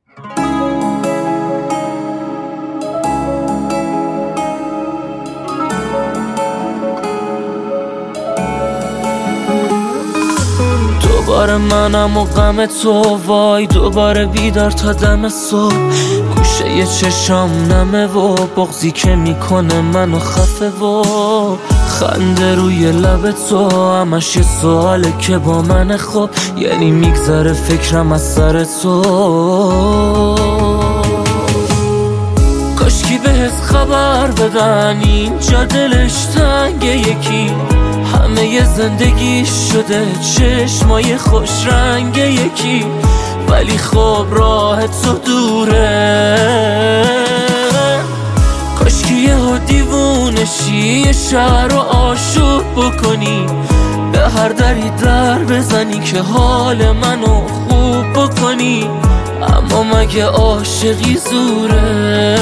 دوباره منم و غم تو، وای دوباره بیدار تا دم صبح. گوشه یه چشام نمه و بغضی که میکنه منو خفه و خنده روی لب تو همش یه سواله که با من خب، یعنی میگذره فکرم از سر تو. کاشکی بهت خبر بدن اینجا دلش تنگه، یکی همه ی زندگیش شده چشمای خوش رنگ یکی، ولی خب راه تو دوره. کاشکی یهو دیوونشی یه شهر رو آشوب بکنی، به هر دری در بزنی که حال منو خوب بکنی، اما مگه عاشقی زوره؟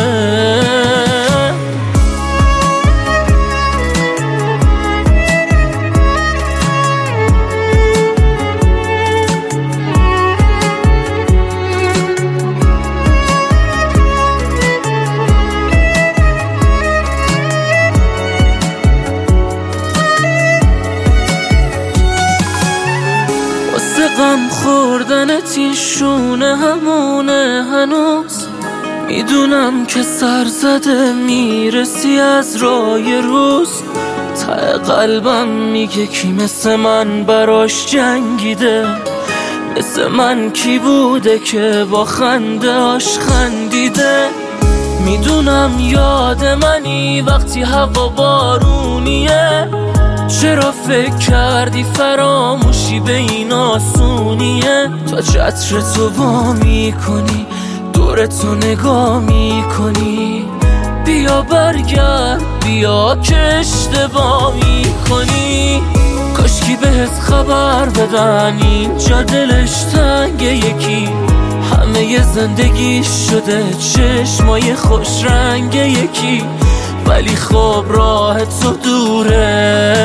غم خوردنت این شونه همونه هنوز، میدونم که سر زده میرسی از راه روز. ته قلبم میگه کی مثل من براش جنگیده، مثل من کی بوده که با خنده هاش خندیده. میدونم یاد منی وقتی هوا بارونیه، چرا فکر کردی فراموشی به این آسونیه؟ تا چتر تو وا میکنی دورتو نگاه میکنی، بیا برگرد بیا که اشتباه میکنی. کاشکی بهت خبر بدن اینجا دلش تنگه، یکی همه ی زندگیش شده چشمای خوش رنگ یکی، ولی خب راه تو دوره.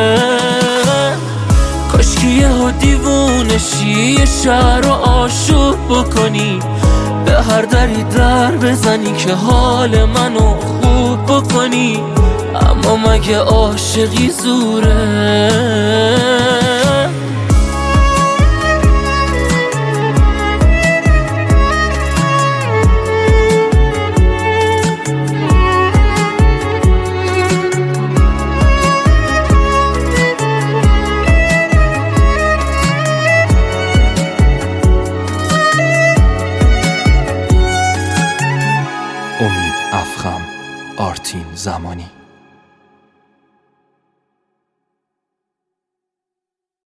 کاشکی یهو دیوونشی یه شهر رو آشوب بکنی، به هر دری در بزنی که حال منو خوب بکنی، اما مگه عاشقی زوره؟ امید افخم، آرتین زمانی.